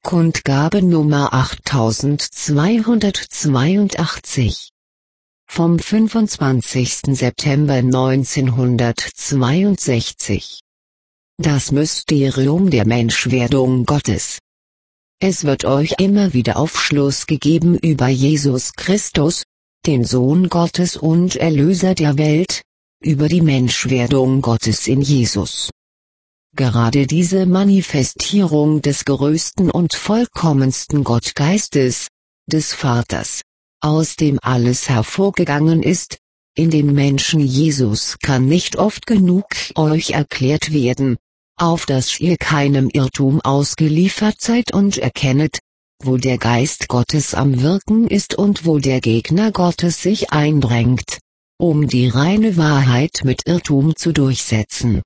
Kundgabe Nummer 8282 vom 25. September 1962. Das Mysterium der Menschwerdung Gottes. Es wird euch immer wieder Aufschluss gegeben über Jesus Christus, den Sohn Gottes und Erlöser der Welt, über die Menschwerdung Gottes in Jesus. Gerade diese Manifestierung des größten und vollkommensten Gottgeistes, des Vaters, aus dem alles hervorgegangen ist, in dem Menschen Jesus, kann nicht oft genug euch erklärt werden, auf dass ihr keinem Irrtum ausgeliefert seid und erkennet, wo der Geist Gottes am Wirken ist und wo der Gegner Gottes sich eindrängt, um die reine Wahrheit mit Irrtum zu durchsetzen.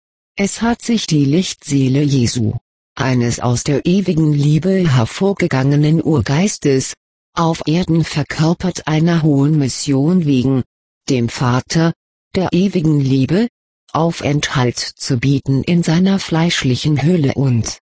Es hat sich die Lichtseele Jesu, eines aus der ewigen Liebe hervorgegangenen Urgeistes, auf Erden verkörpert einer hohen Mission wegen, dem Vater, der ewigen Liebe, Aufenthalt zu bieten in seiner fleischlichen Hülle und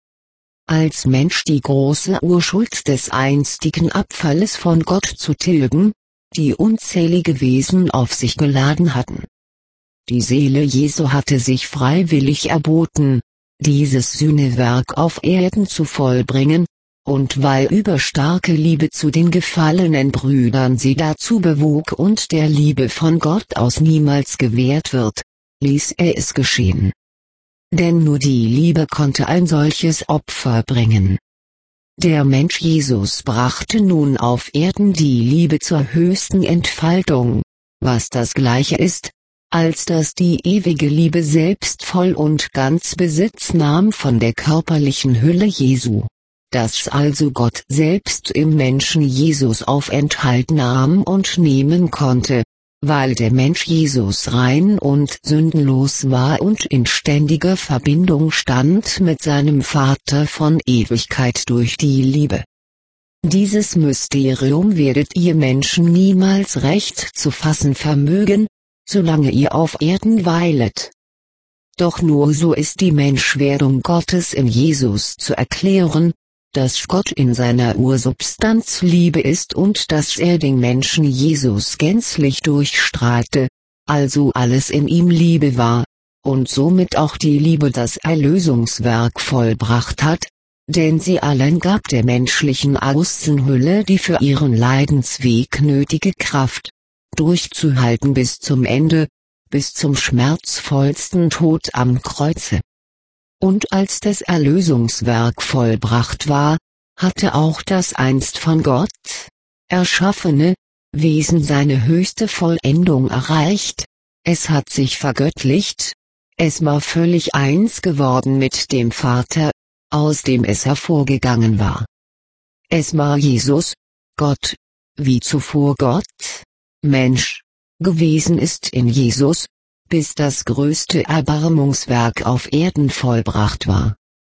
als Mensch die große Urschuld des einstigen Abfalles von Gott zu tilgen, die unzählige Wesen auf sich geladen hatten. Die Seele Jesu hatte sich freiwillig erboten, dieses Sühnewerk auf Erden zu vollbringen, und weil überstarke Liebe zu den gefallenen Brüdern sie dazu bewog und der Liebe von Gott aus niemals gewährt wird, ließ er es geschehen. Denn nur die Liebe konnte ein solches Opfer bringen. Der Mensch Jesus brachte nun auf Erden die Liebe zur höchsten Entfaltung, was das Gleiche ist, als dass die ewige Liebe selbst voll und ganz Besitz nahm von der körperlichen Hülle Jesu, dass also Gott selbst im Menschen Jesus Aufenthalt nahm und nehmen konnte, weil der Mensch Jesus rein und sündenlos war und in ständiger Verbindung stand mit seinem Vater von Ewigkeit durch die Liebe. Dieses Mysterium werdet ihr Menschen niemals recht zu fassen vermögen, solange ihr auf Erden weilet. Doch nur so ist die Menschwerdung Gottes in Jesus zu erklären, dass Gott in seiner Ursubstanz Liebe ist und dass er den Menschen Jesus gänzlich durchstrahlte, also alles in ihm Liebe war, und somit auch die Liebe das Erlösungswerk vollbracht hat, denn sie allen gab der menschlichen Außenhülle die für ihren Leidensweg nötige Kraft, durchzuhalten bis zum Ende, bis zum schmerzvollsten Tod am Kreuze. Und als das Erlösungswerk vollbracht war, hatte auch das einst von Gott erschaffene Wesen seine höchste Vollendung erreicht, es hat sich vergöttlicht, es war völlig eins geworden mit dem Vater, aus dem es hervorgegangen war. Es war Jesus, Gott, wie zuvor Gott, Mensch, gewesen ist in Jesus, bis das größte Erbarmungswerk auf Erden vollbracht war.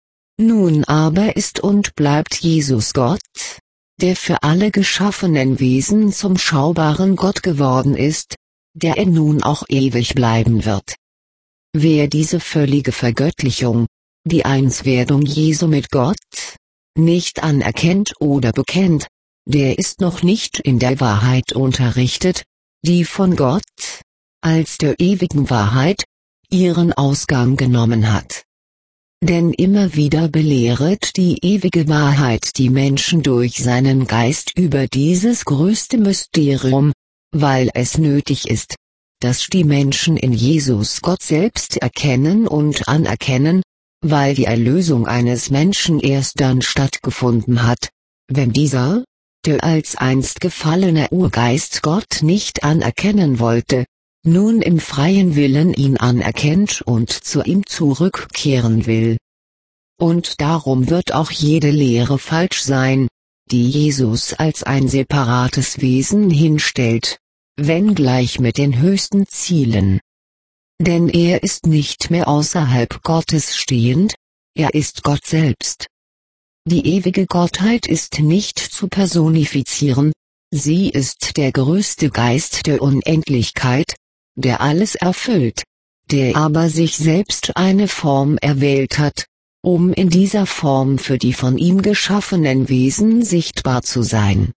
Nun aber ist und bleibt Jesus Gott, der für alle geschaffenen Wesen zum schaubaren Gott geworden ist, der er nun auch ewig bleiben wird. Wer diese völlige Vergöttlichung, die Einswerdung Jesu mit Gott, nicht anerkennt oder bekennt, der ist noch nicht in der Wahrheit unterrichtet, die von Gott, als der ewigen Wahrheit, ihren Ausgang genommen hat. Denn immer wieder belehret die ewige Wahrheit die Menschen durch seinen Geist über dieses größte Mysterium, weil es nötig ist, dass die Menschen in Jesus Gott selbst erkennen und anerkennen, weil die Erlösung eines Menschen erst dann stattgefunden hat, wenn dieser, der als einst gefallener Urgeist Gott nicht anerkennen wollte, nun im freien Willen ihn anerkennt und zu ihm zurückkehren will. Und darum wird auch jede Lehre falsch sein, die Jesus als ein separates Wesen hinstellt, wenngleich mit den höchsten Zielen. Denn er ist nicht mehr außerhalb Gottes stehend, er ist Gott selbst. Die ewige Gottheit ist nicht zu personifizieren, sie ist der größte Geist der Unendlichkeit, der alles erfüllt, der aber sich selbst eine Form erwählt hat, um in dieser Form für die von ihm geschaffenen Wesen sichtbar zu sein.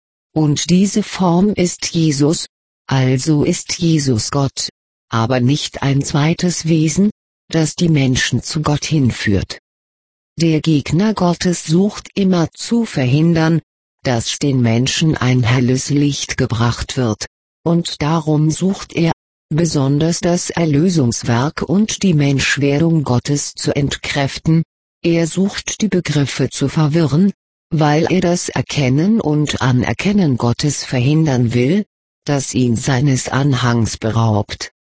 Und diese Form ist Jesus, also ist Jesus Gott, aber nicht ein zweites Wesen, das die Menschen zu Gott hinführt. Der Gegner Gottes sucht immer zu verhindern, dass den Menschen ein helles Licht gebracht wird, und darum sucht er, besonders das Erlösungswerk und die Menschwerdung Gottes zu entkräften. Er sucht die Begriffe zu verwirren, weil er das Erkennen und Anerkennen Gottes verhindern will, das ihn seines Anhangs beraubt.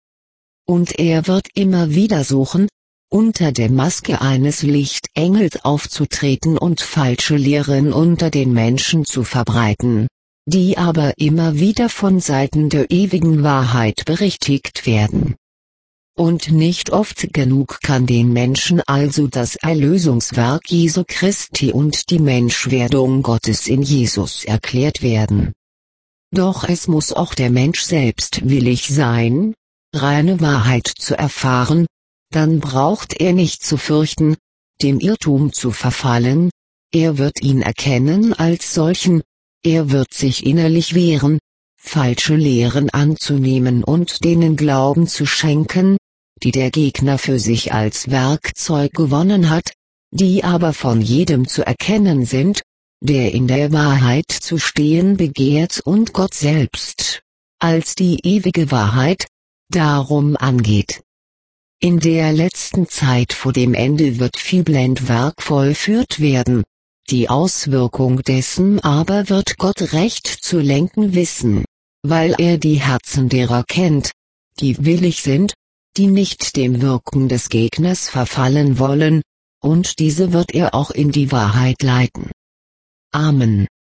Und er wird immer wieder suchen, unter der Maske eines Lichtengels aufzutreten und falsche Lehren unter den Menschen zu verbreiten, die aber immer wieder von Seiten der ewigen Wahrheit berichtigt werden. Und nicht oft genug kann den Menschen also das Erlösungswerk Jesu Christi und die Menschwerdung Gottes in Jesus erklärt werden. Doch es muss auch der Mensch selbst willig sein, reine Wahrheit zu erfahren, dann braucht er nicht zu fürchten, dem Irrtum zu verfallen, er wird ihn erkennen als solchen, er wird sich innerlich wehren, falsche Lehren anzunehmen und denen Glauben zu schenken, die der Gegner für sich als Werkzeug gewonnen hat, die aber von jedem zu erkennen sind, der in der Wahrheit zu stehen begehrt und Gott selbst, als die ewige Wahrheit, darum angeht. In der letzten Zeit vor dem Ende wird viel Blendwerk vollführt werden, die Auswirkung dessen aber wird Gott recht zu lenken wissen, weil er die Herzen derer kennt, die willig sind, die nicht dem Wirken des Gegners verfallen wollen, und diese wird er auch in die Wahrheit leiten. Amen.